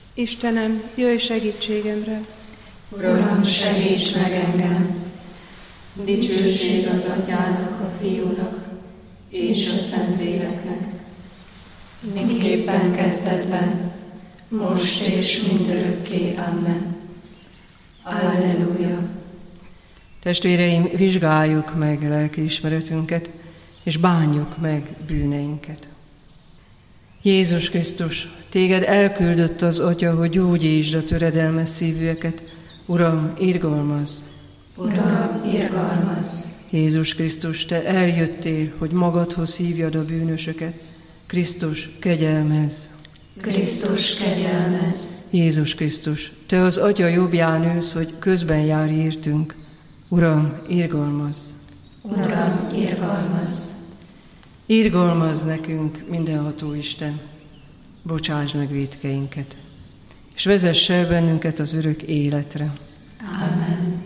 Istenem, jöjj segítségemre! Uram, segíts meg engem! Dicsőség az Atyának, a Fiúnak és a Szentléleknek, miképpen kezdetben, most és mindörökké. Amen. Alleluja! Testvéreim, vizsgáljuk meg lelkiismeretünket, és bánjuk meg bűneinket. Jézus Krisztus, téged elküldött az Atya, hogy gyógyítsd a töredelmes szívűeket. Uram, irgalmazz! Uram, irgalmazz! Jézus Krisztus, te eljöttél, hogy magadhoz hívjad a bűnösöket. Krisztus, kegyelmezz! Krisztus, kegyelmezz! Jézus Krisztus, te az Atya jobbján ülsz, hogy közben járj értünk. Uram, irgalmazz! Uram, irgalmazz! Irgalmazz nekünk, mindenható Isten! Bocsáss meg vétkeinket, és vezess el bennünket az örök életre. Amen.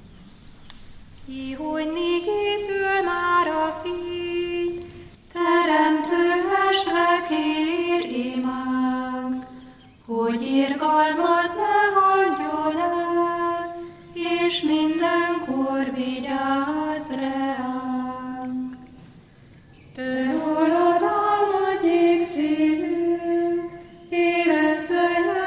Ihojni készül már a fény, teremtő mestre kér imánk, hogy irgalmat ne hagyjon el, és mindenkor vigyázz reánk. Te rólad áll nagy égszívünk, érezze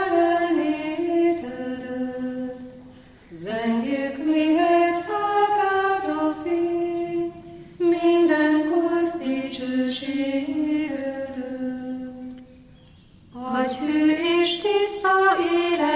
jelenlétedet, zengjük mihet felkelt a fény, mindenkor dicsőségedet. Adj hű és tiszta élet,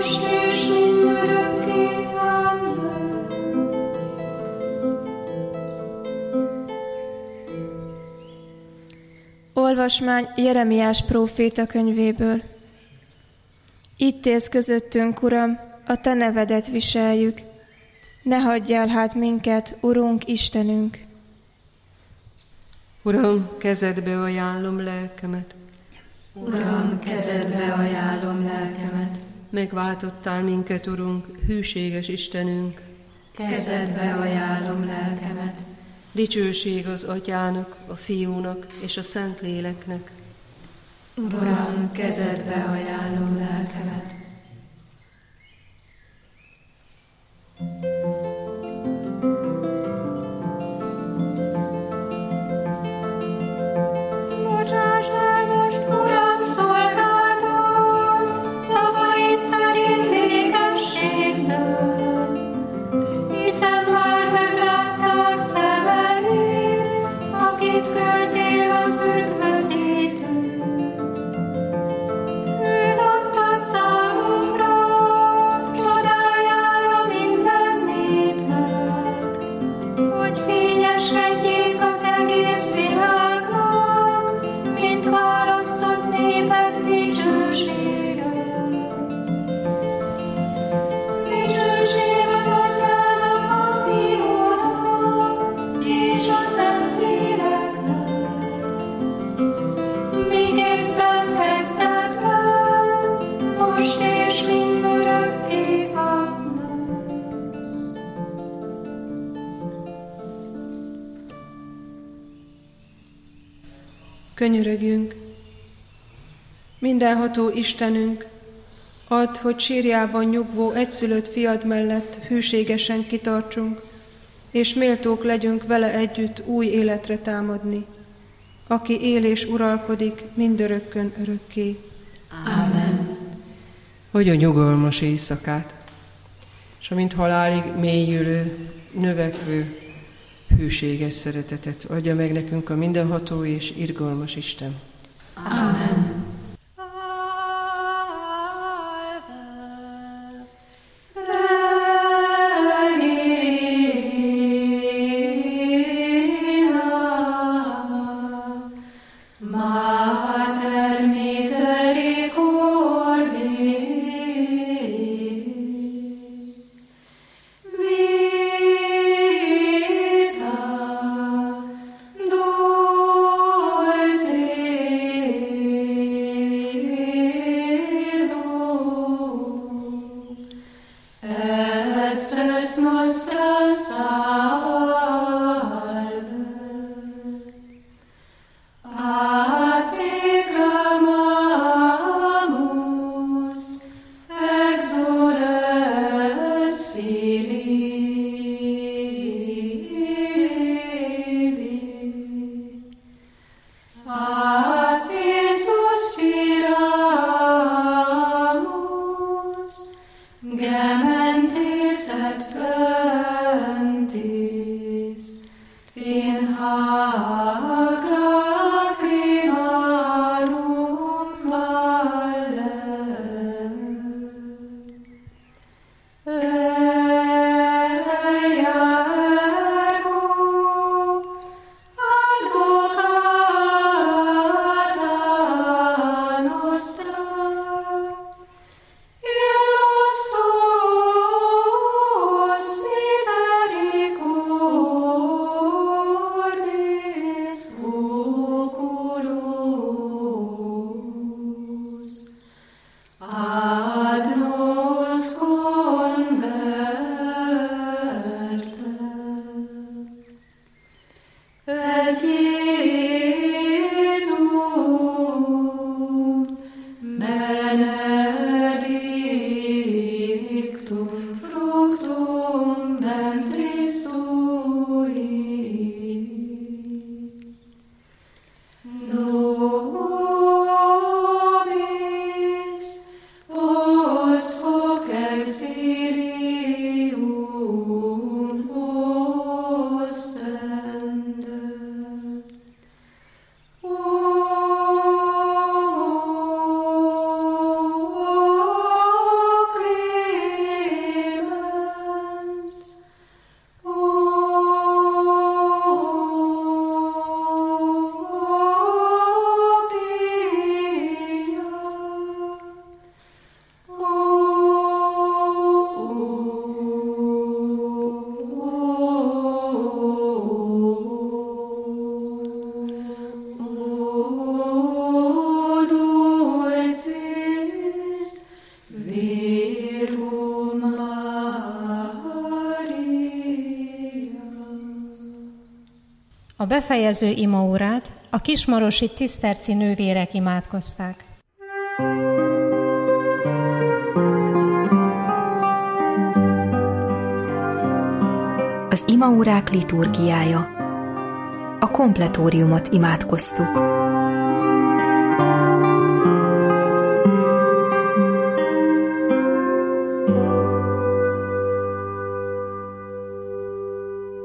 most és mindörökké. Amen. Olvasmány Jeremiás próféta könyvéből. Itt élsz közöttünk, Uram, a Te nevedet viseljük. Ne hagyjál hát minket, Urunk, Istenünk! Uram, kezedbe ajánlom lelkemet. Uram, kezedbe ajánlom lelkemet. Megváltottál minket, Urunk, hűséges Istenünk. Kezedbe ajánlom lelkemet. Dicsőség az Atyának, a Fiúnak és a Szentléleknek. Uram, kezedbe ajánlom lelkemet. Bocsásd el most, Uram, szolgáltat, szavaid szerint békességben, hiszen már meglátták szemeid, akit küldtél az üdvözítő. Őt adtad számunkra, csodájára minden népnek, hogy fényeskedjék az egész világnak, mint választott néped dicsősége. Dicsőség az Atyának, a Fiúnak és a Szentléleknek, miképpen kezdetben, most és mindörökké. Amen. Könyörögjünk! Mindenható Istenünk, add, hogy sírjában nyugvó egyszülött fiad mellett hűségesen kitartsunk, és méltók legyünk vele együtt új életre támadni, aki él és uralkodik mindörökkön örökké. Amen. Hogy a nyugalmas éjszakát, és amint halálig mélyülő, növekvő, hűséges szeretetet adja meg nekünk a mindenható és irgalmas Isten. Amen. Mater misericordiae, vita dulcedo, et spes nostra salve. A te clamamus, exules Filii. A te suspiramus, gementes et plentis, in hac lacrimarum valle. Ea ergo advocata nostra, illus A befejező imaórát a kismarosi ciszterci nővérek imádkozták. Az imaórák liturgiája. A kompletóriumot imádkoztuk.